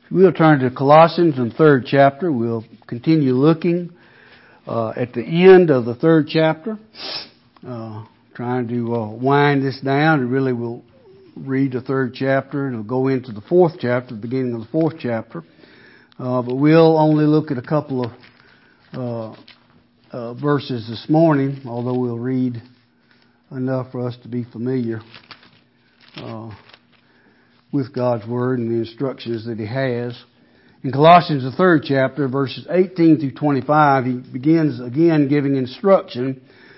We'll turn to Colossians in the 3rd chapter. We'll continue looking at the end of the 3rd chapter, trying to wind this down. And really we'll read the 3rd chapter and we'll go into the 4th chapter, the beginning of the 4th chapter. But we'll only look at a couple of verses this morning, although we'll read enough for us to be familiar with God's Word and the instructions that He has. In Colossians, the 3rd chapter, verses 18 through 25, he begins again giving instruction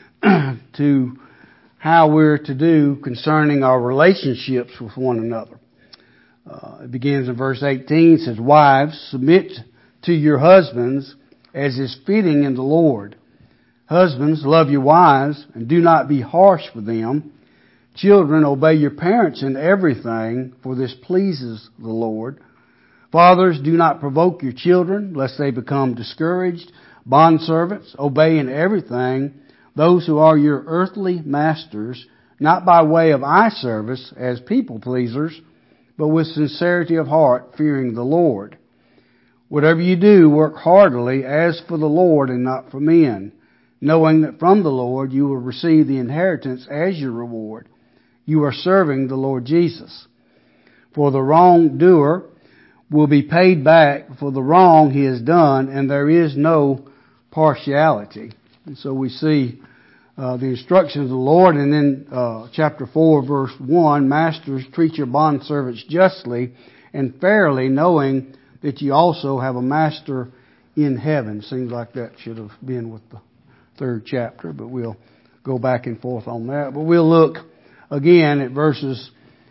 to how we're to do concerning our relationships with one another. It begins in verse 18, it says, "Wives, submit to your husbands as is fitting in the Lord. Husbands, love your wives and do not be harsh with them. Children, obey your parents in everything, for this pleases the Lord. Fathers, do not provoke your children, lest they become discouraged. Bondservants, obey in everything those who are your earthly masters, not by way of eye service as people pleasers, but with sincerity of heart, fearing the Lord. Whatever you do, work heartily as for the Lord and not for men, knowing that from the Lord you will receive the inheritance as your reward. You are serving the Lord Jesus. For the wrongdoer will be paid back for the wrong he has done, and there is no partiality." And so we see the instructions of the Lord, and then chapter 4, verse 1, "Masters, treat your bondservants justly and fairly, knowing that you also have a master in heaven." Seems like that should have been with the 3rd chapter, but we'll go back and forth on that. But we'll look again at verses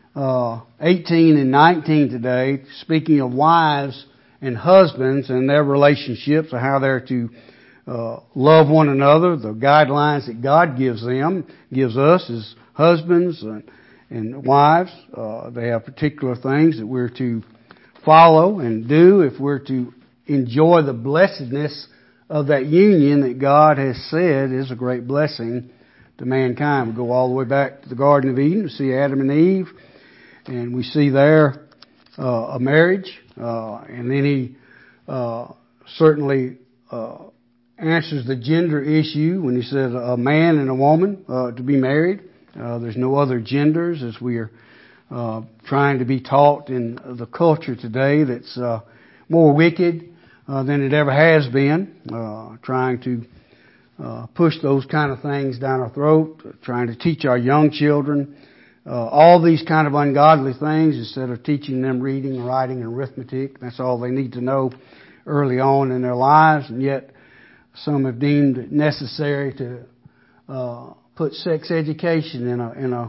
18 and 19 today, speaking of wives and husbands and their relationships, or how they're to love one another, the guidelines that God gives us as husbands and wives. They have particular things that we're to follow and do if we're to enjoy the blessedness of that union that God has said is a great blessing to mankind. We go all the way back to the Garden of Eden to see Adam and Eve, and we see there a marriage, and then he certainly answers the gender issue when he says a man and a woman to be married. There's no other genders, as we are trying to be taught in the culture today that's more wicked than it ever has been, trying to push those kind of things down our throat, trying to teach our young children all these kind of ungodly things instead of teaching them reading, writing, and arithmetic. That's all they need to know early on in their lives, and yet some have deemed it necessary to put sex education in a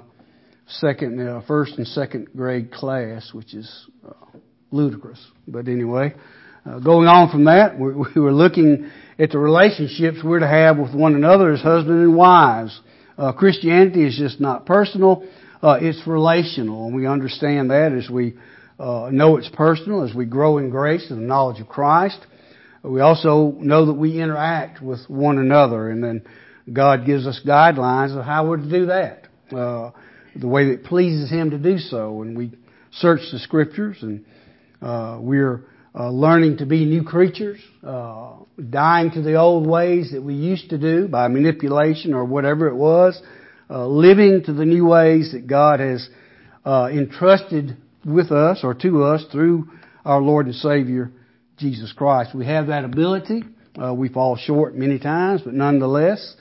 first and second grade class, which is ludicrous. But anyway, going on from that, we were looking at the relationships we're to have with one another as husband and wives. Christianity is just not personal, it's relational, and we understand that as we know it's personal, as we grow in grace and the knowledge of Christ. We also know that we interact with one another, and then God gives us guidelines of how we're to do that, the way that pleases Him to do so. And we search the Scriptures, and we're learning to be new creatures, dying to the old ways that we used to do by manipulation or whatever it was, living to the new ways that God has entrusted with us or to us through our Lord and Savior, Jesus Christ. We have that ability. We fall short many times, but nonetheless,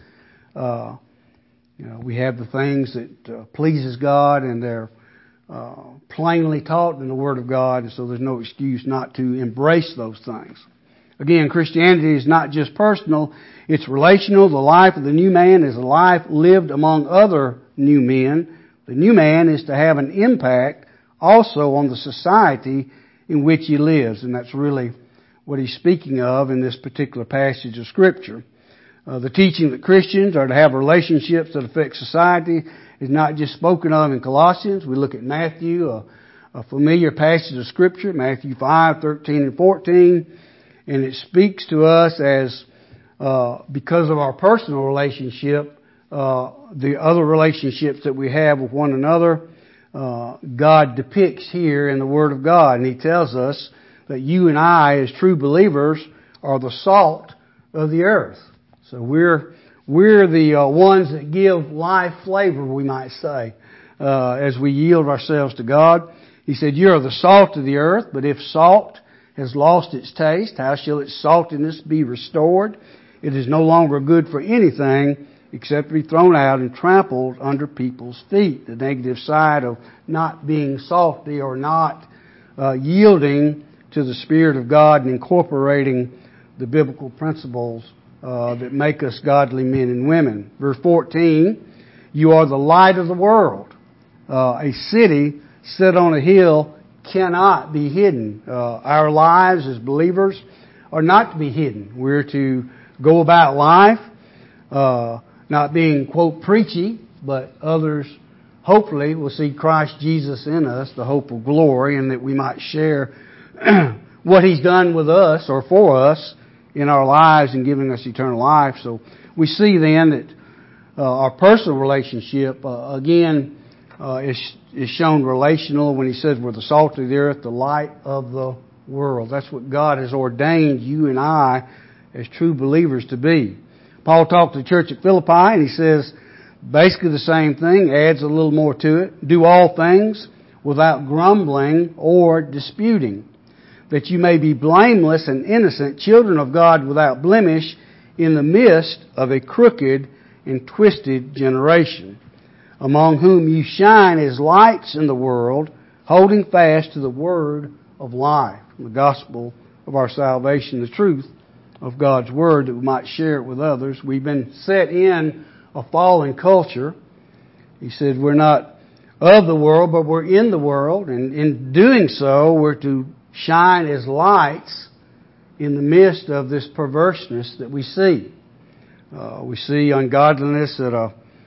we have the things that pleases God, and they're plainly taught in the Word of God, and so there's no excuse not to embrace those things. Again, Christianity is not just personal, it's relational. The life of the new man is a life lived among other new men. The new man is to have an impact also on the society in which he lives, and that's really what he's speaking of in this particular passage of Scripture. The teaching that Christians are to have relationships that affect society is not just spoken of in Colossians. We look at Matthew, a familiar passage of Scripture, Matthew 5:13 and 14, and it speaks to us as, because of our personal relationship, the other relationships that we have with one another, God depicts here in the Word of God, and He tells us that you and I, as true believers, are the salt of the earth. So we're the ones that give life flavor, we might say, as we yield ourselves to God. He said, you are the salt of the earth, but if salt has lost its taste, how shall its saltiness be restored? It is no longer good for anything except to be thrown out and trampled under people's feet. The negative side of not being salty or not yielding to the Spirit of God and incorporating the biblical principles that make us godly men and women. Verse 14, you are the light of the world. A city set on a hill cannot be hidden. Our lives as believers are not to be hidden. We're to go about life, not being, quote, preachy, but others hopefully will see Christ Jesus in us, the hope of glory, and that we might share what He's done with us or for us in our lives and giving us eternal life. So we see then that our personal relationship, again, is shown relational when He says we're the salt of the earth, the light of the world. That's what God has ordained you and I as true believers to be. Paul talked to the church at Philippi and he says basically the same thing, adds a little more to it. Do all things without grumbling or disputing, that you may be blameless and innocent, children of God without blemish, in the midst of a crooked and twisted generation, among whom you shine as lights in the world, holding fast to the word of life, the gospel of our salvation, the truth of God's word, that we might share it with others. We've been set in a fallen culture. He said we're not of the world, but we're in the world, and in doing so, we're to shine as lights in the midst of this perverseness that we see. We see ungodliness at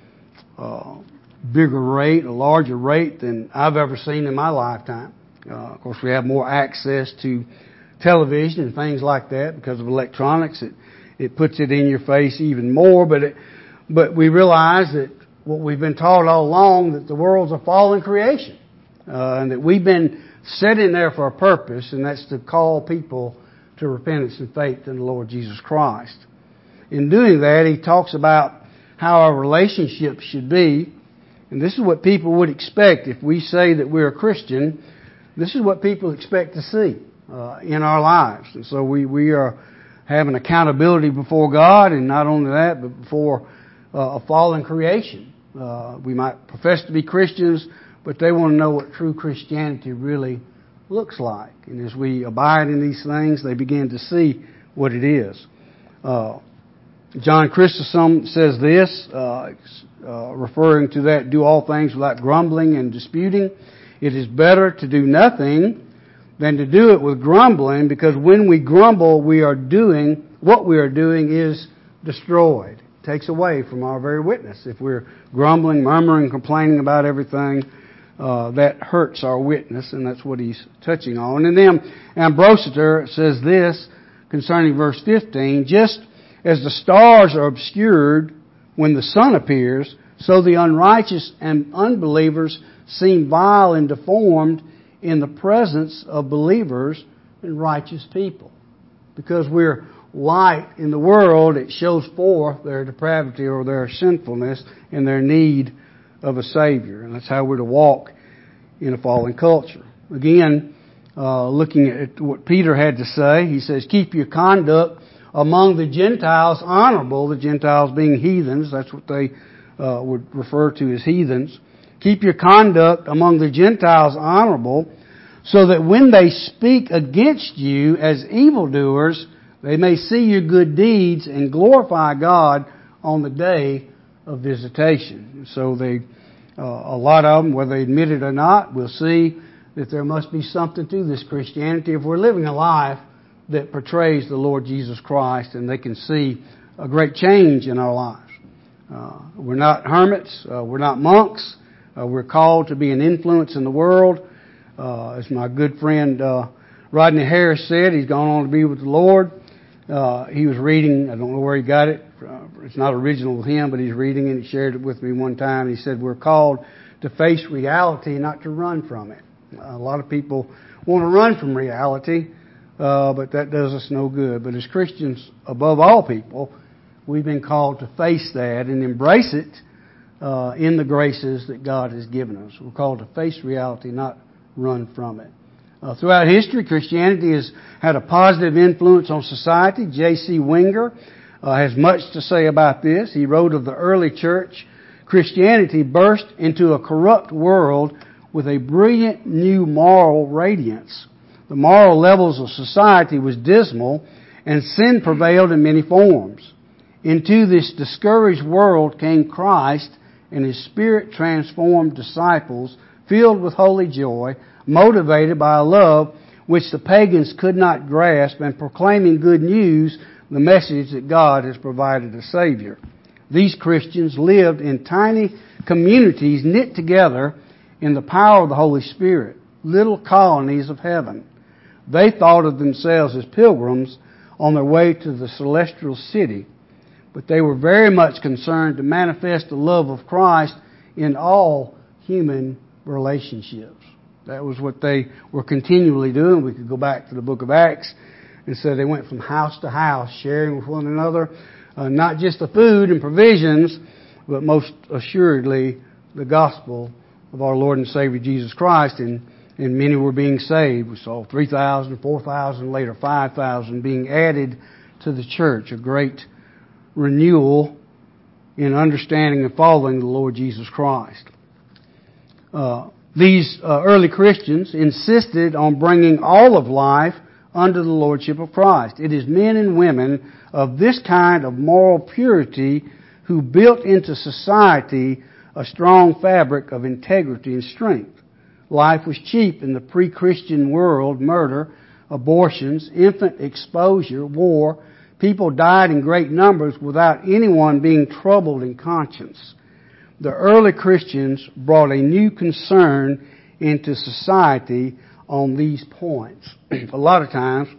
a bigger rate, a larger rate than I've ever seen in my lifetime. Of course, we have more access to television and things like that because of electronics. It puts it in your face even more, but we realize that what we've been taught all along, that the world's a fallen creation, and that we've been set in there for a purpose, and that's to call people to repentance and faith in the Lord Jesus Christ. In doing that, he talks about how our relationships should be, and this is what people would expect if we say that we're a Christian. This is what people expect to see in our lives. And so we are having accountability before God, and not only that, but before a fallen creation. We might profess to be Christians, but they want to know what true Christianity really looks like. And as we abide in these things, they begin to see what it is. John Chrysostom says this, referring to that, do all things without grumbling and disputing. It is better to do nothing than to do it with grumbling, because when we grumble, what we are doing is destroyed. It takes away from our very witness. If we're grumbling, murmuring, complaining about everything, that hurts our witness, and that's what he's touching on. And then Ambrositer says this concerning verse 15, just as the stars are obscured when the sun appears, so the unrighteous and unbelievers seem vile and deformed in the presence of believers and righteous people. Because we're light in the world, it shows forth their depravity or their sinfulness and their need of a Savior. And that's how we're to walk in a fallen culture. Again, looking at what Peter had to say, he says, keep your conduct among the Gentiles honorable, the Gentiles being heathens. That's what they would refer to as heathens. Keep your conduct among the Gentiles honorable, so that when they speak against you as evildoers, they may see your good deeds and glorify God on the day of visitation. So a lot of them, whether they admit it or not, will see that there must be something to this Christianity if we're living a life that portrays the Lord Jesus Christ, and they can see a great change in our lives. We're not hermits. We're not monks. We're called to be an influence in the world. As my good friend Rodney Harris said, he's gone on to be with the Lord. He was reading, I don't know where he got it. It's not original with him, but he's reading it. He shared it with me one time. He said, we're called to face reality, not to run from it. A lot of people want to run from reality. but that does us no good. But as Christians, above all people, we've been called to face that and embrace it in the graces that God has given us. We're called to face reality, not run from it. Throughout history, Christianity has had a positive influence on society. J.C. Winger has much to say about this. He wrote of the early church, Christianity burst into a corrupt world with a brilliant new moral radiance. The moral levels of society was dismal, and sin prevailed in many forms. Into this discouraged world came Christ and His Spirit-transformed disciples, filled with holy joy, motivated by a love which the pagans could not grasp, and proclaiming good news, the message that God has provided a Savior. These Christians lived in tiny communities knit together in the power of the Holy Spirit, little colonies of heaven. They thought of themselves as pilgrims on their way to the celestial city, but they were very much concerned to manifest the love of Christ in all human relationships. That was what they were continually doing. We could go back to the book of Acts and say they went from house to house, sharing with one another, not just the food and provisions, but most assuredly the gospel of our Lord and Savior Jesus Christ, and many were being saved. We saw 3,000, 4,000, later 5,000 being added to the church, a great renewal in understanding and following the Lord Jesus Christ. These early Christians insisted on bringing all of life under the lordship of Christ. It is men and women of this kind of moral purity who built into society a strong fabric of integrity and strength. Life was cheap in the pre-Christian world. Murder, abortions, infant exposure, war. People died in great numbers without anyone being troubled in conscience. The early Christians brought a new concern into society on these points. A lot of times,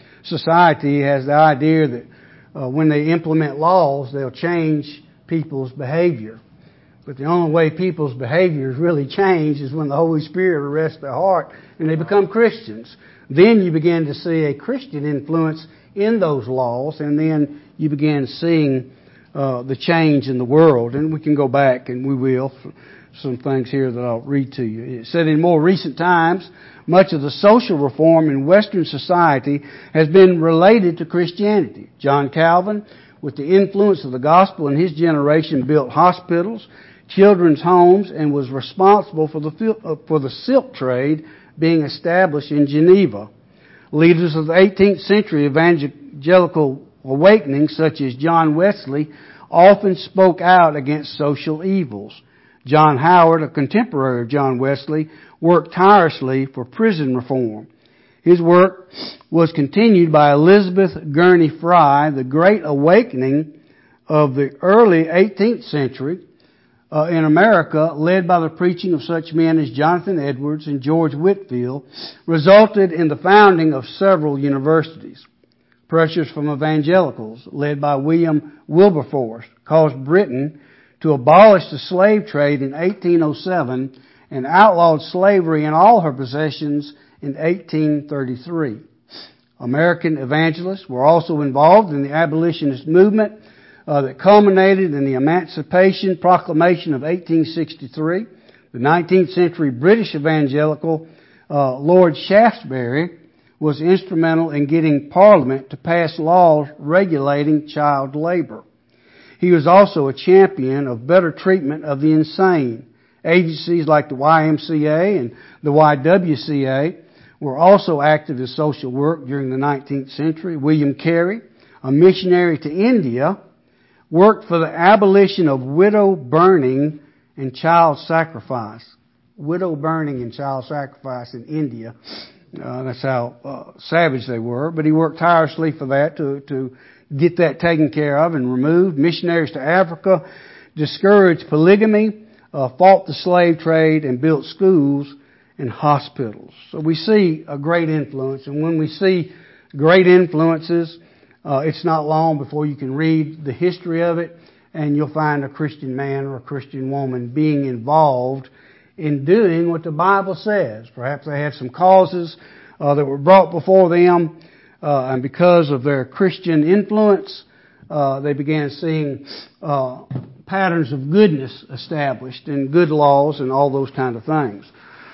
society has the idea that when they implement laws, they'll change people's behavior. But the only way people's behaviors really change is when the Holy Spirit arrests their heart and they become Christians. Then you begin to see a Christian influence in those laws, and then you begin seeing the change in the world. And we can go back, and we will, some things here that I'll read to you. It said in more recent times, much of the social reform in Western society has been related to Christianity. John Calvin, with the influence of the gospel in his generation, built hospitals, children's homes, and was responsible for the silk trade being established in Geneva. Leaders of the 18th century evangelical awakening, such as John Wesley, often spoke out against social evils. John Howard, a contemporary of John Wesley, worked tirelessly for prison reform. His work was continued by Elizabeth Gurney Fry. The Great Awakening of the early 18th century in America, led by the preaching of such men as Jonathan Edwards and George Whitefield, resulted in the founding of several universities. Pressures from evangelicals, led by William Wilberforce, caused Britain to abolish the slave trade in 1807 and outlawed slavery in all her possessions in 1833. American evangelists were also involved in the abolitionist movement that culminated in the Emancipation Proclamation of 1863. The 19th century British evangelical Lord Shaftesbury was instrumental in getting Parliament to pass laws regulating child labor. He was also a champion of better treatment of the insane. Agencies like the YMCA and the YWCA were also active in social work during the 19th century. William Carey, a missionary to India, worked for the abolition of widow burning and child sacrifice. Widow burning and child sacrifice in India. That's how savage they were. But he worked tirelessly for that to get that taken care of and removed. Missionaries to Africa discouraged polygamy, fought the slave trade, and built schools and hospitals. So we see a great influence. And when we see great influences, it's not long before you can read the history of it and you'll find a Christian man or a Christian woman being involved in doing what the Bible says. Perhaps they had some causes that were brought before them and because of their Christian influence, they began seeing patterns of goodness established and good laws and all those kind of things.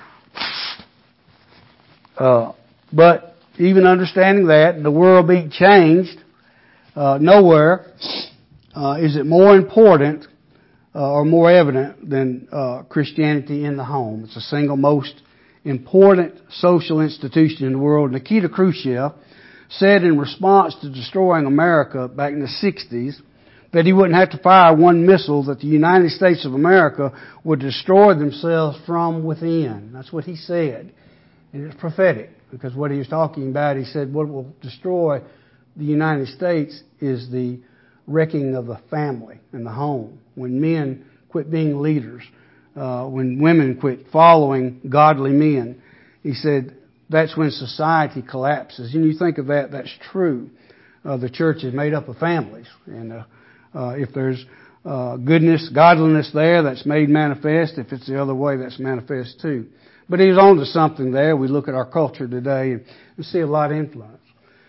But even understanding that, the world being changed, nowhere is it more important or more evident than Christianity in the home. It's the single most important social institution in the world. Nikita Khrushchev said in response to destroying America back in the 60s that he wouldn't have to fire one missile, that the United States of America would destroy themselves from within. That's what he said. And it's prophetic, because what he was talking about, he said what will destroy the United States is the wrecking of the family and the home. When men quit being leaders, when women quit following godly men, he said that's when society collapses. And you think of that, that's true. The church is made up of families. And if there's goodness, godliness there, that's made manifest. If it's the other way, that's manifest too. But he's on to something there. We look at our culture today and see a lot of influence.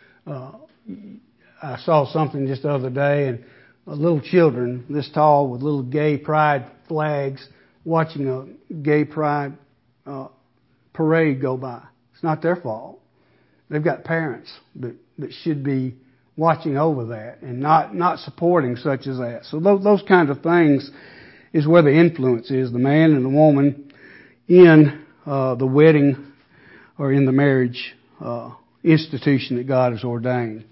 I saw something just the other day, and little children this tall with little gay pride flags watching a gay pride parade go by. It's not their fault. They've got parents that should be watching over that and not supporting such as that. So those kinds of things is where the influence is, the man and the woman in the wedding or in the marriage institution that God has ordained.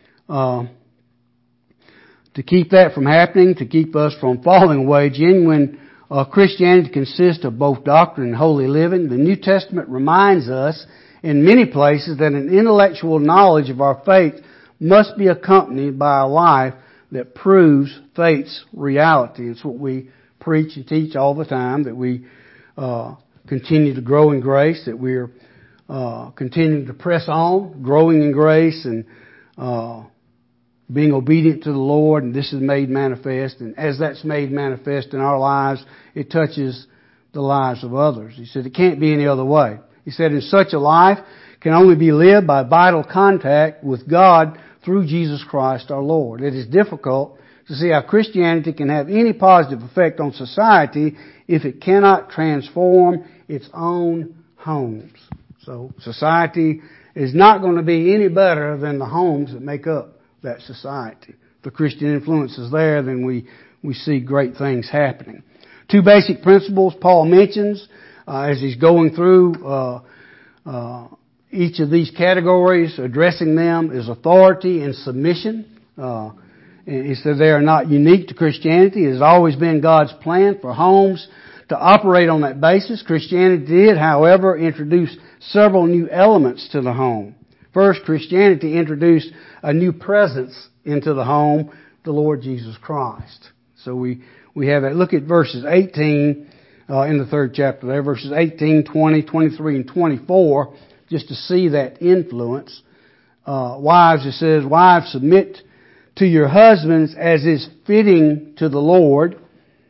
To keep that from happening, to keep us from falling away, genuine Christianity consists of both doctrine and holy living. The New Testament reminds us in many places that an intellectual knowledge of our faith must be accompanied by a life that proves faith's reality. It's what we preach and teach all the time, that we continue to grow in grace, that we're continuing to press on, growing in grace and being obedient to the Lord, and this is made manifest. And as that's made manifest in our lives, it touches the lives of others. He said it can't be any other way. He said in such a life can only be lived by vital contact with God through Jesus Christ our Lord. It is difficult to see how Christianity can have any positive effect on society if it cannot transform its own homes. So society is not going to be any better than the homes that make up that society. If the Christian influence is there, then we see great things happening. Two basic principles Paul mentions as he's going through each of these categories, addressing them, is authority and submission. And he says they are not unique to Christianity. It has always been God's plan for homes to operate on that basis. Christianity did, however, introduce several new elements to the home. First, Christianity introduced a new presence into the home, the Lord Jesus Christ. So we have that. Look at verses 18 in the 3rd chapter there, verses 18, 20, 23, and 24, just to see that influence. Wives, it says, wives, submit to your husbands as is fitting to the Lord.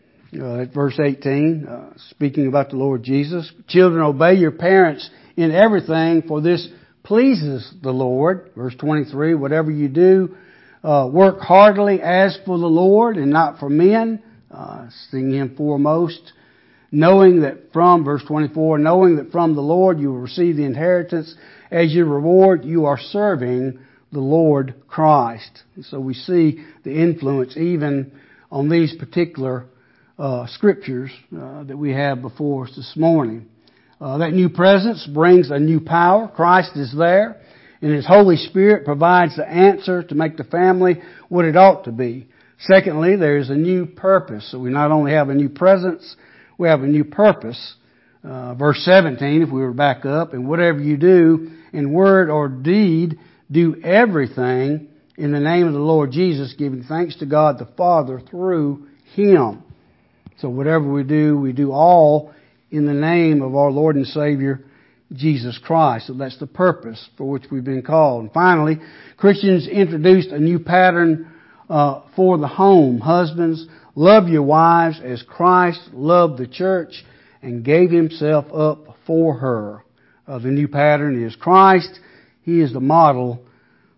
At verse 18, speaking about the Lord Jesus. Children, obey your parents in everything, for this pleases the Lord. Verse 23, whatever you do, work heartily as for the Lord and not for men, seeing Him foremost, knowing that from, verse 24, knowing that from the Lord you will receive the inheritance. As your reward, you are serving the Lord Christ. And so we see the influence even on these particular scriptures that we have before us this morning. That new presence brings a new power. Christ is there, and His Holy Spirit provides the answer to make the family what it ought to be. Secondly, there is a new purpose. So we not only have a new presence, we have a new purpose. Verse 17, if we were back up, and whatever you do in word or deed, do everything in the name of the Lord Jesus, giving thanks to God the Father through Him. So whatever we do all in the name of our Lord and Savior, Jesus Christ. So that's the purpose for which we've been called. And finally, Christians introduced a new pattern for the home. Husbands, love your wives as Christ loved the church and gave Himself up for her. The new pattern is Christ. He is the model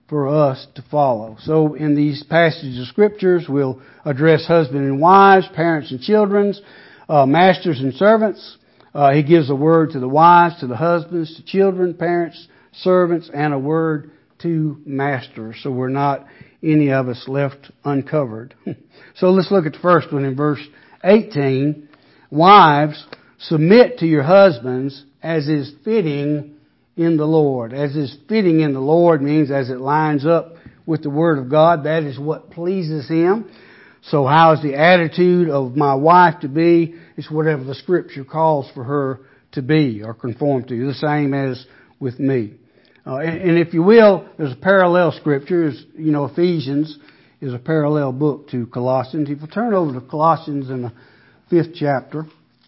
for us to follow. So in these passages of scriptures, we'll address husbands and wives, parents and children, masters and servants. He gives a word to the wives, to the husbands, to children, parents, servants, and a word to masters. So we're not any of us left uncovered. So let's look at the first one in verse 18. Wives, submit to your husbands as is fitting in the Lord. As is fitting in the Lord means as it lines up with the Word of God. That is what pleases Him. So how is the attitude of my wife to be? It's whatever the Scripture calls for her to be or conform to. The same as with me. And if you will, there's a parallel Scripture. You know, Ephesians is a parallel book to Colossians. If you turn over to Colossians in the 5th chapter,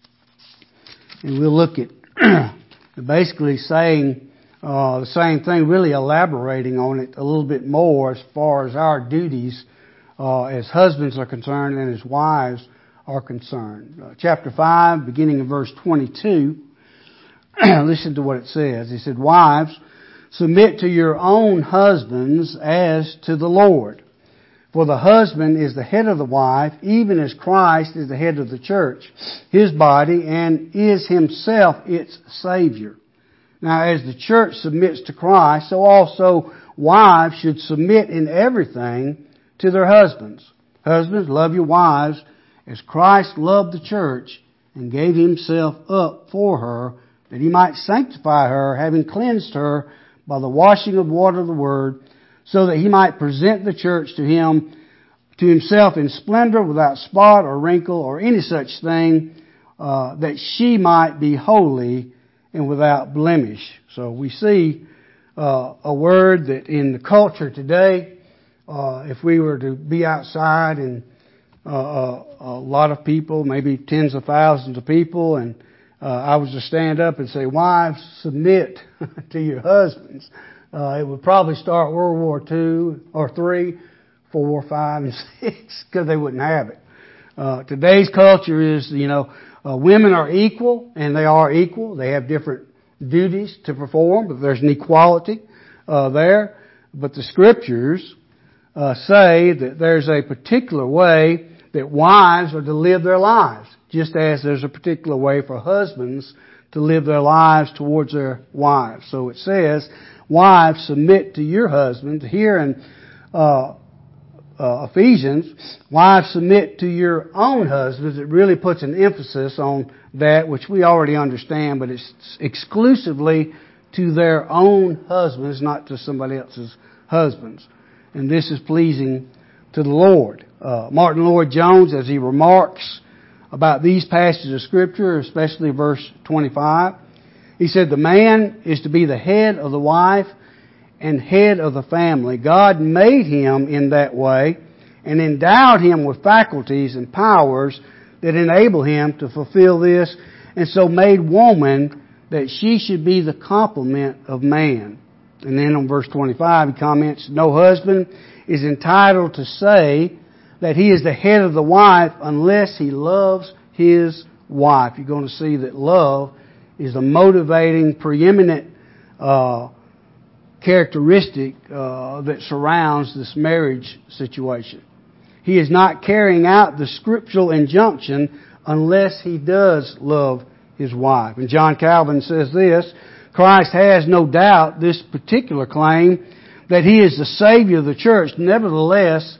and we'll look at basically saying the same thing, really elaborating on it a little bit more as far as our duties as husbands are concerned and as wives are concerned. Chapter 5, beginning in verse 22, listen to what it says. He said, wives, submit to your own husbands as to the Lord. For the husband is the head of the wife, even as Christ is the head of the church, His body, and is Himself its Savior. Now, as the church submits to Christ, so also wives should submit in everything to their husbands. Husbands, love your wives as Christ loved the church and gave Himself up for her, that He might sanctify her, having cleansed her by the washing of water of the Word, so that He might present the church to Himself in splendor, without spot or wrinkle or any such thing, that she might be holy and without blemish. So we see a word that in the culture today, if we were to be outside and a lot of people, maybe tens of thousands of people, and I was to stand up and say, wives, submit to your husbands, it would probably start World War II or III, 4, 5, and 6, because they wouldn't have it. Today's culture is, women are equal, and they are equal. They have different duties to perform, but there's an equality there. But the Scriptures say that there's a particular way that wives are to live their lives, just as there's a particular way for husbands to live their lives towards their wives. So it says, wives, submit to your husbands. Here in Ephesians, wives, submit to your own husbands. It really puts an emphasis on that, which we already understand, but it's exclusively to their own husbands, not to somebody else's husbands. And this is pleasing to the Lord. Martin Lloyd-Jones, as he remarks about these passages of Scripture, especially verse 25, he said, the man is to be the head of the wife and head of the family. God made him in that way and endowed him with faculties and powers that enable him to fulfill this, and so made woman that she should be the complement of man. And then on verse 25 he comments, no husband is entitled to say that he is the head of the wife unless he loves his wife. You're going to see that love is the motivating, preeminent characteristic that surrounds this marriage situation. He is not carrying out the scriptural injunction unless he does love his wife. And John Calvin says this, Christ has no doubt this particular claim that He is the Savior of the church. Nevertheless,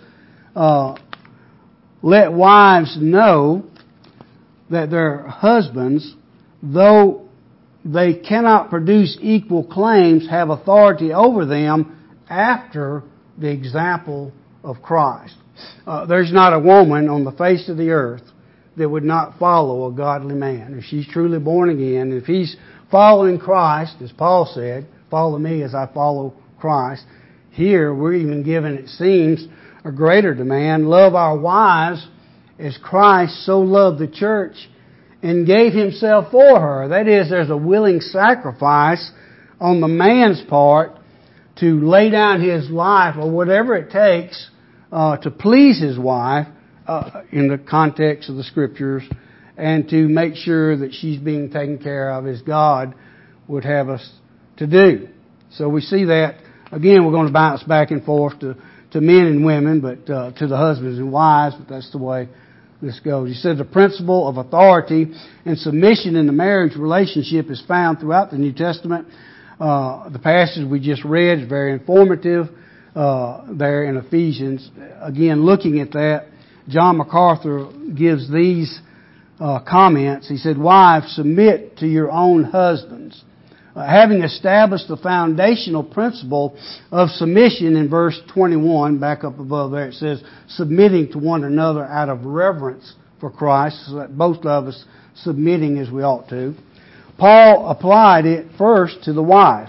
let wives know that their husbands, though they cannot produce equal claims, have authority over them after the example of Christ. There's not a woman on the face of the earth that would not follow a godly man. If she's truly born again, if he's following Christ, as Paul said, follow me as I follow Christ. Here we're even given, it seems, a greater demand. Love our wives as Christ so loved the church and gave Himself for her. That is, there's a willing sacrifice on the man's part to lay down his life or whatever it takes to please his wife in the context of the Scriptures, and to make sure that she's being taken care of as God would have us to do. So we see that Again, we're going to bounce back and forth to men and women, but to the husbands and wives, but that's the way this goes. He said the principle of authority and submission in the marriage relationship is found throughout the New Testament. The passage we just read is very informative there in Ephesians. Again, looking at that, John MacArthur gives these comments. He said, "Wives, submit to your own husbands." Having established the foundational principle of submission in verse 21, back up above there, it says, submitting to one another out of reverence for Christ, so that both of us submitting as we ought to. Paul applied it first to the wife.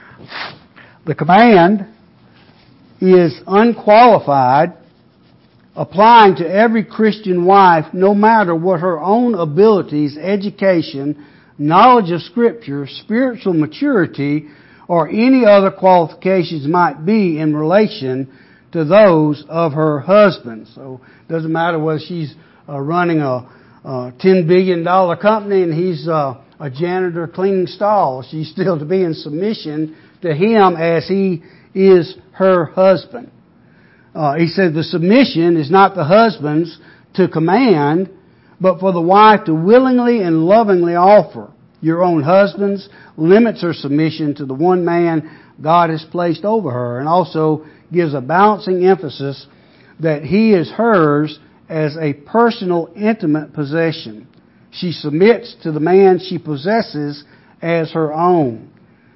The command is unqualified, applying to every Christian wife, no matter what her own abilities, education, knowledge of Scripture, spiritual maturity, or any other qualifications might be in relation to those of her husband. So it doesn't matter whether she's running a $10 billion company and he's a janitor cleaning stalls. She's still to be in submission to him as he is her husband. He said the submission is not the husband's to command, but for the wife to willingly and lovingly offer. Your own husbands limits her submission to the one man God has placed over her, and also gives a balancing emphasis that he is hers as a personal, intimate possession. She submits to the man she possesses as her own.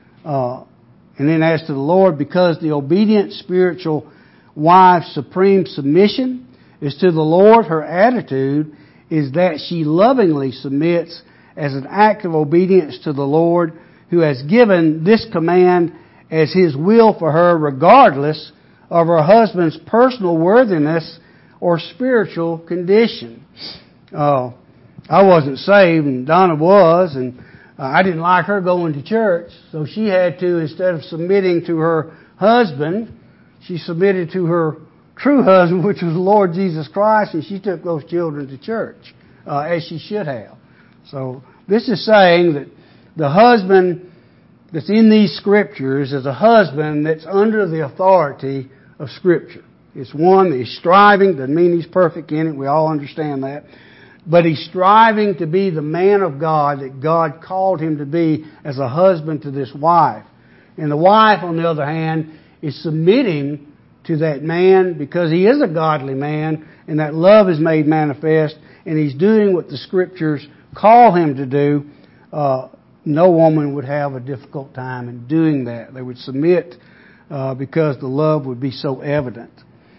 And then as to the Lord, because the obedient spiritual wife's supreme submission is to the Lord, her attitude is that she lovingly submits as an act of obedience to the Lord, who has given this command as His will for her, regardless of her husband's personal worthiness or spiritual condition. I wasn't saved, and Donna was, and I didn't like her going to church, so she had to, instead of submitting to her husband, she submitted to her true husband, which was the Lord Jesus Christ, and she took those children to church, as she should have. So this is saying that the husband that's in these Scriptures is a husband that's under the authority of Scripture. It's one that he's striving, doesn't mean he's perfect in it, we all understand that. But he's striving to be the man of God that God called him to be as a husband to this wife. And the wife, on the other hand, is submitting to that man because he is a godly man, and that love is made manifest, and he's doing what the Scriptures call him to do. No woman would have a difficult time in doing that. They would submit because the love would be so evident.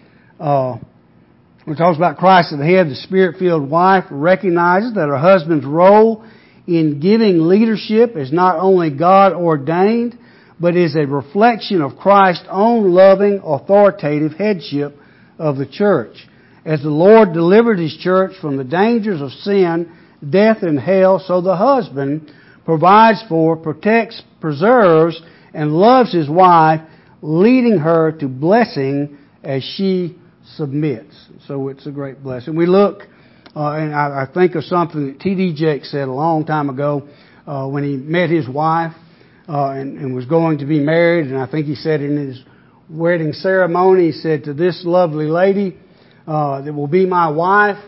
When it talks about Christ as the head, the Spirit-filled wife recognizes that her husband's role in giving leadership is not only God-ordained, but is a reflection of Christ's own loving, authoritative headship of the church. As the Lord delivered His church from the dangers of sin, death, and hell, so the husband provides for, protects, preserves, and loves his wife, leading her to blessing as she submits. So it's a great blessing. We look, and I think of something that T.D. Jakes said a long time ago when he met his wife and was going to be married. And I think he said in his wedding ceremony, he said, to this lovely lady that will be my wife,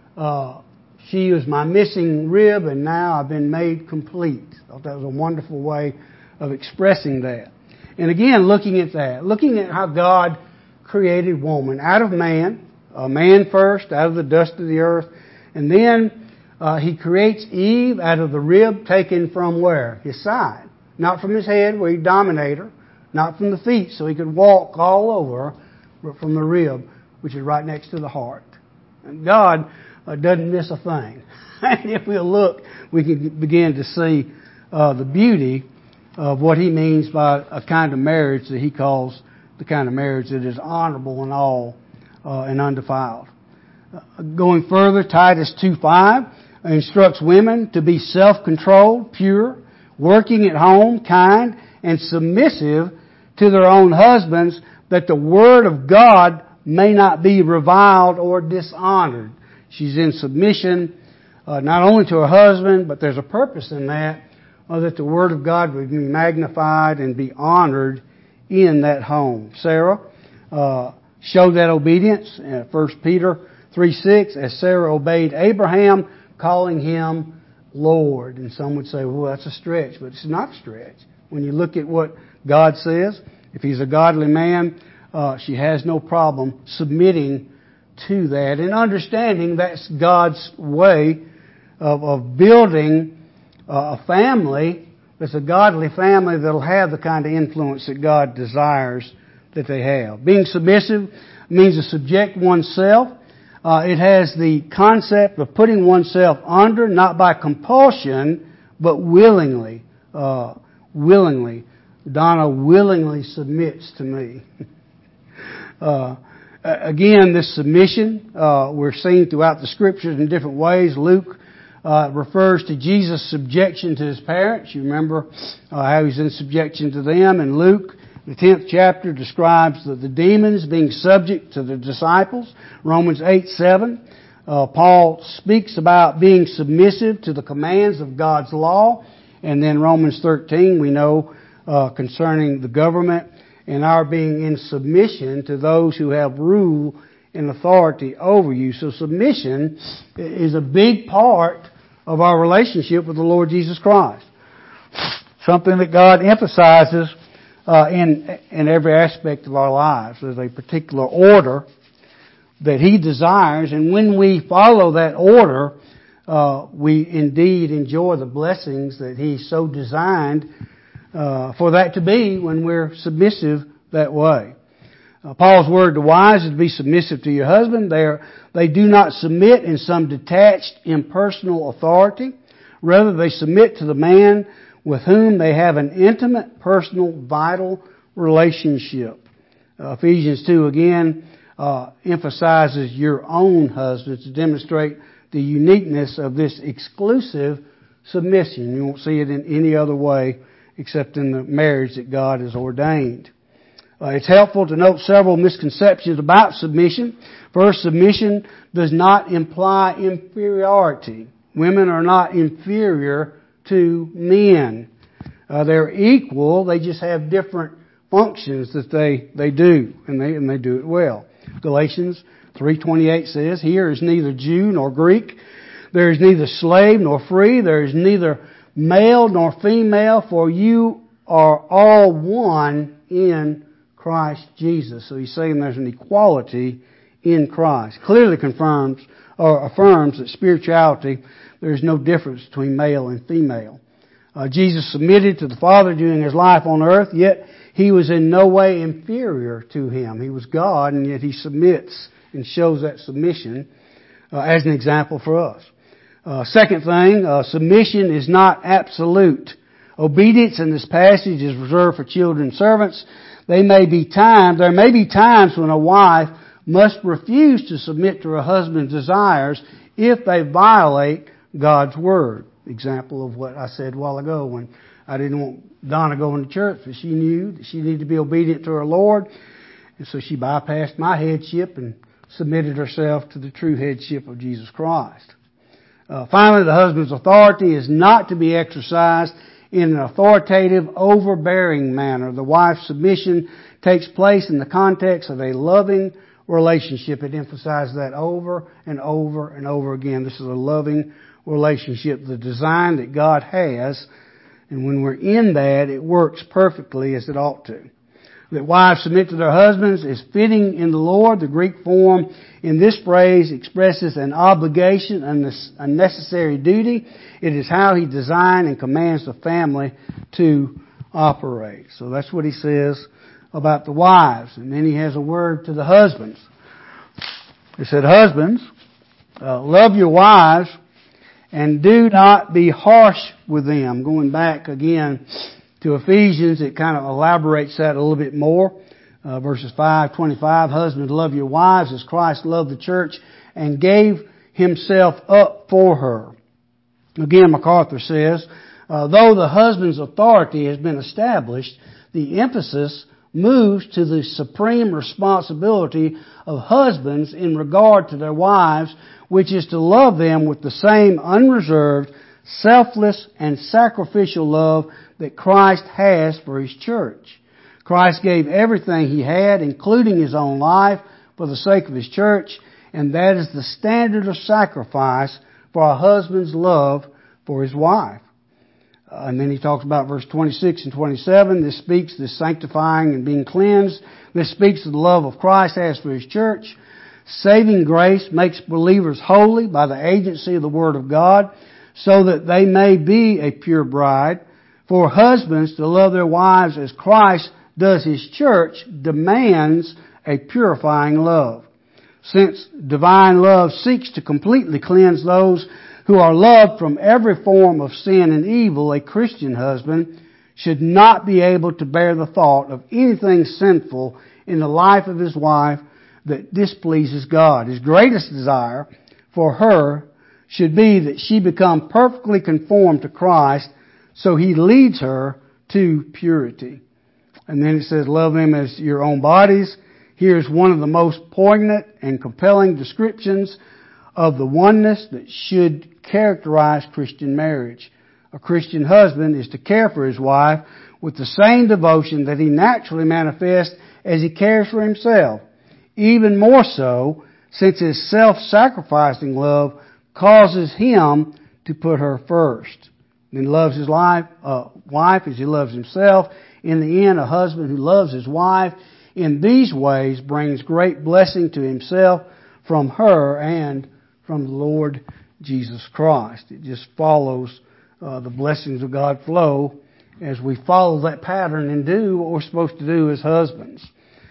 she was my missing rib, and now I've been made complete. I thought that was a wonderful way of expressing that. And again, looking at that, looking at how God created woman out of man, a man first, out of the dust of the earth, and then He creates Eve out of the rib taken from where? His side. Not from his head where He'd dominate her, not from the feet so He could walk all over her, but from the rib, which is right next to the heart. And God doesn't miss a thing. And if we'll look, we can begin to see the beauty of what He means by a kind of marriage that He calls the kind of marriage that is honorable in all and undefiled. Going further, Titus 2:5 instructs women to be self-controlled, pure, working at home, kind, and submissive to their own husbands, that the Word of God may not be reviled or dishonored. She's in submission not only to her husband, but there's a purpose in that, that the Word of God would be magnified and be honored in that home. Sarah showed that obedience in 1 Peter 3:6 as Sarah obeyed Abraham, calling him Lord. And some would say, well, that's a stretch, but it's not a stretch. When you look at what God says, if he's a godly man, she has no problem submitting to that and understanding that's God's way of building a family that's a godly family that'll have the kind of influence that God desires that they have. Being submissive means to subject oneself. It has the concept of putting oneself under, not by compulsion, but willingly. Willingly. Donna willingly submits to me. Again, this submission, we're seeing throughout the Scriptures in different ways. Luke refers to Jesus' subjection to his parents. You remember how he's in subjection to them. And Luke, the 10th chapter, describes the demons being subject to the disciples. Romans 8:7. Paul speaks about being submissive to the commands of God's law. And then Romans 13, we know concerning the government and our being in submission to those who have rule and authority over you. So submission is a big part of our relationship with the Lord Jesus Christ. Something that God emphasizes in every aspect of our lives. There's a particular order that He desires, and when we follow that order, we indeed enjoy the blessings that He so designed for that to be when we're submissive that way. Paul's word to wives is to be submissive to your husband. They do not submit in some detached, impersonal authority. Rather, they submit to the man with whom they have an intimate, personal, vital relationship. Ephesians 2 again emphasizes your own husbands to demonstrate the uniqueness of this exclusive submission. You won't see it in any other way except in the marriage that God has ordained. It's helpful to note several misconceptions about submission. First, submission does not imply inferiority. Women are not inferior to men. They're equal. They just have different functions that they do, and they do it well. Galatians 3:28 says, "Here is neither Jew nor Greek. There is neither slave nor free. There is neither male nor female, for you are all one in Christ Jesus." So he's saying there's an equality in Christ. Clearly confirms or affirms that spirituality, there's no difference between male and female. Jesus submitted to the Father during His life on earth, yet He was in no way inferior to Him. He was God, and yet He submits and shows that submission as an example for us. Second thing, submission is not absolute. Obedience in this passage is reserved for children and servants. There may be times when a wife must refuse to submit to her husband's desires if they violate God's Word. Example of what I said a while ago when I didn't want Donna going to church, but she knew that she needed to be obedient to her Lord. And so she bypassed my headship and submitted herself to the true headship of Jesus Christ. Finally, the husband's authority is not to be exercised in an authoritative, overbearing manner. The wife's submission takes place in the context of a loving relationship. It emphasizes that over and over and over again. This is a loving relationship, the design that God has, and when we're in that, it works perfectly as it ought to. That wives submit to their husbands is fitting in the Lord. The Greek form in this phrase expresses an obligation, a necessary duty. It is how He designed and commands the family to operate. So that's what he says about the wives. And then he has a word to the husbands. He said, "Husbands, love your wives and do not be harsh with them." Going back again to Ephesians, it kind of elaborates that a little bit more. Verses 5:25, "Husbands, love your wives as Christ loved the church and gave Himself up for her." Again, MacArthur says, though the husband's authority has been established, the emphasis moves to the supreme responsibility of husbands in regard to their wives, which is to love them with the same unreserved, selfless, and sacrificial love that Christ has for His church. Christ gave everything He had, including His own life, for the sake of His church, and that is the standard of sacrifice for a husband's love for his wife. And then he talks about verse 26 and 27. This speaks this sanctifying and being cleansed. This speaks of the love of Christ has for His church. Saving grace makes believers holy by the agency of the Word of God, so that they may be a pure bride. For husbands to love their wives as Christ does His church demands a purifying love. Since divine love seeks to completely cleanse those who are loved from every form of sin and evil, a Christian husband should not be able to bear the thought of anything sinful in the life of his wife that displeases God. His greatest desire for her should be that she become perfectly conformed to Christ, so He leads her to purity. And then it says, love them as your own bodies. Here's one of the most poignant and compelling descriptions of the oneness that should characterize Christian marriage. A Christian husband is to care for his wife with the same devotion that he naturally manifests as he cares for himself. Even more so, since his self-sacrificing love causes him to put her first. And he loves his wife as he loves himself. In the end, a husband who loves his wife in these ways brings great blessing to himself from her and from the Lord Jesus Christ. It just follows the blessings of God flow as we follow that pattern and do what we're supposed to do as husbands.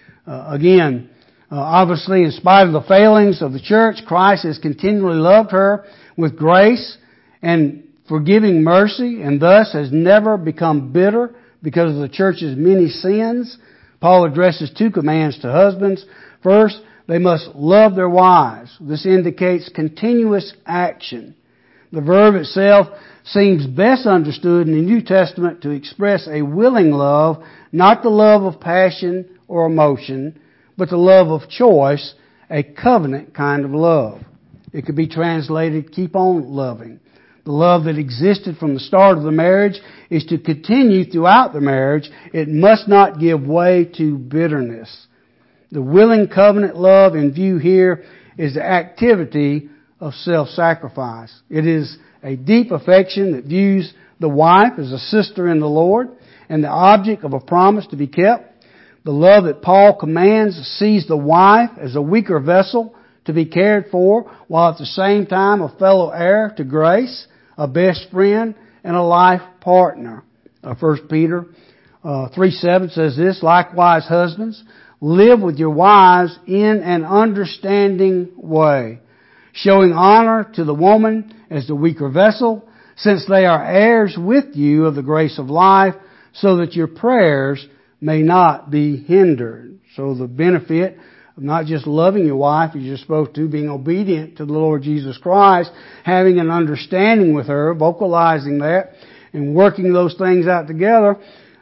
Obviously, in spite of the failings of the church, Christ has continually loved her with grace and forgiving mercy, and thus has never become bitter because of the church's many sins. Paul addresses two commands to husbands. First, they must love their wives. This indicates continuous action. The verb itself seems best understood in the New Testament to express a willing love, not the love of passion or emotion, but the love of choice, a covenant kind of love. It could be translated, keep on loving. The love that existed from the start of the marriage is to continue throughout the marriage. It must not give way to bitterness. The willing covenant love in view here is the activity of self-sacrifice. It is a deep affection that views the wife as a sister in the Lord and the object of a promise to be kept. The love that Paul commands sees the wife as a weaker vessel to be cared for, while at the same time a fellow heir to grace, a best friend, and a life partner. 1 Peter 3:7 says this, likewise husbands, live with your wives in an understanding way, showing honor to the woman as the weaker vessel, since they are heirs with you of the grace of life, so that your prayers may not be hindered. So the benefit of not just loving your wife as you're supposed to, being obedient to the Lord Jesus Christ, having an understanding with her, vocalizing that, and working those things out together.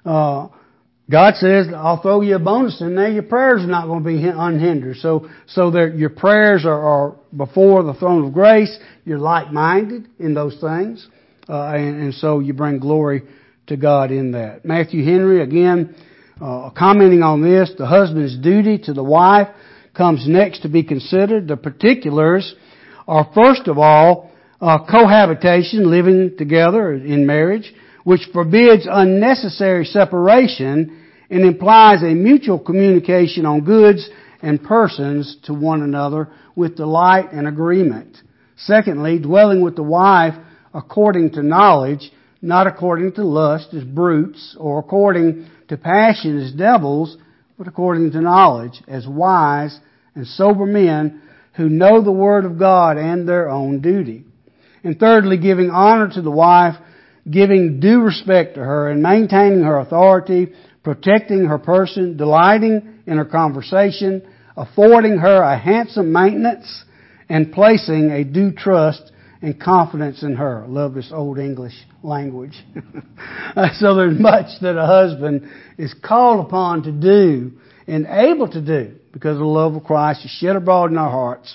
God says, I'll throw you a bonus in there. Your prayers are not going to be unhindered. So that your prayers are before the throne of grace. You're like-minded in those things. And so you bring glory to God in that. Matthew Henry, again, commenting on this, the husband's duty to the wife comes next to be considered. The particulars are, first of all, cohabitation, living together in marriage, which forbids unnecessary separation and implies a mutual communication on goods and persons to one another with delight and agreement. Secondly, dwelling with the wife according to knowledge, not according to lust as brutes, or according to passion as devils, but according to knowledge as wise and sober men who know the Word of God and their own duty. And thirdly, giving honor to the wife, giving due respect to her and maintaining her authority, protecting her person, delighting in her conversation, affording her a handsome maintenance, and placing a due trust and confidence in her. I love this old English language. So there's much that a husband is called upon to do and able to do because of the love of Christ is shed abroad in our hearts.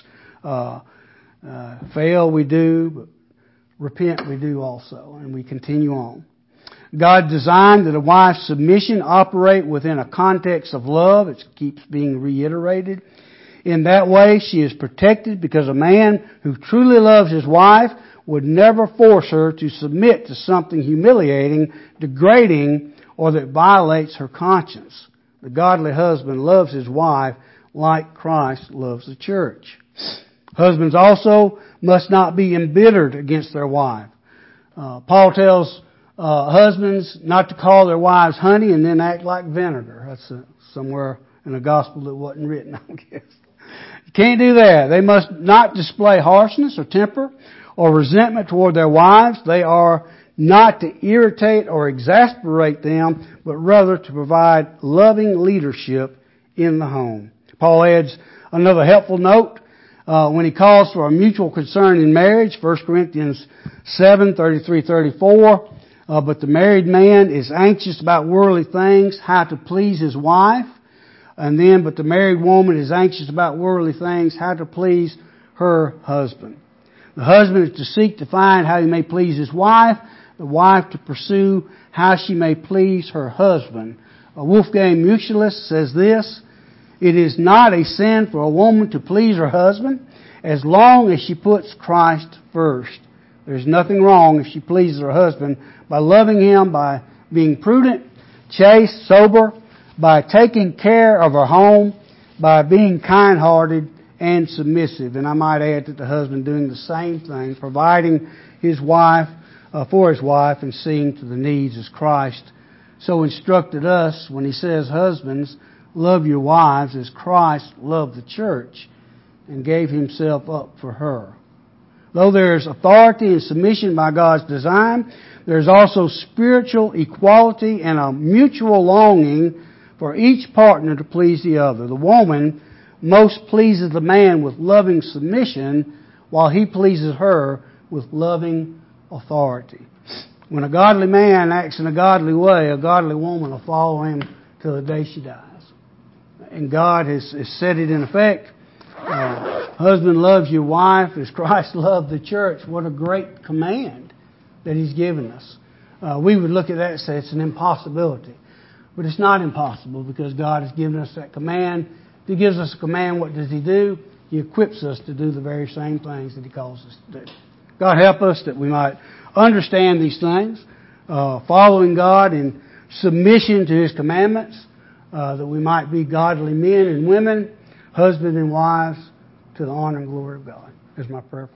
Fail we do, but repent we do also, and we continue on. God designed that a wife's submission operate within a context of love. It keeps being reiterated. In that way, she is protected because a man who truly loves his wife would never force her to submit to something humiliating, degrading, or that violates her conscience. The godly husband loves his wife like Christ loves the church. Husbands also must not be embittered against their wife. Paul tells husbands not to call their wives honey and then act like vinegar. That's somewhere in a gospel that wasn't written, I guess. You can't do that. They must not display harshness or temper or resentment toward their wives. They are not to irritate or exasperate them, but rather to provide loving leadership in the home. Paul adds another helpful note when he calls for a mutual concern in marriage, 1 Corinthians 7:33-34. But the married man is anxious about worldly things, how to please his wife. And then, but the married woman is anxious about worldly things, how to please her husband. The husband is to seek to find how he may please his wife, the wife to pursue how she may please her husband. Wolfgang Mutualist says this: it is not a sin for a woman to please her husband as long as she puts Christ first. There's nothing wrong if she pleases her husband by loving him, by being prudent, chaste, sober, by taking care of her home, by being kind-hearted and submissive. And I might add that the husband doing the same thing, providing his wife for his wife and seeing to the needs as Christ so instructed us when he says, husbands, love your wives as Christ loved the church and gave himself up for her. Though there's authority and submission by God's design, there's also spiritual equality and a mutual longing for each partner to please the other. The woman most pleases the man with loving submission, while he pleases her with loving authority. When a godly man acts in a godly way, a godly woman will follow him till the day she dies. And God has set it in effect. Husband loves your wife as Christ loved the church. What a great command that He's given us. We would look at that and say it's an impossibility. But it's not impossible because God has given us that command. If He gives us a command, what does He do? He equips us to do the very same things that He calls us to do. God help us that we might understand these things, following God in submission to His commandments, that we might be godly men and women, husbands and wives, to the honor and glory of God. Is my prayer.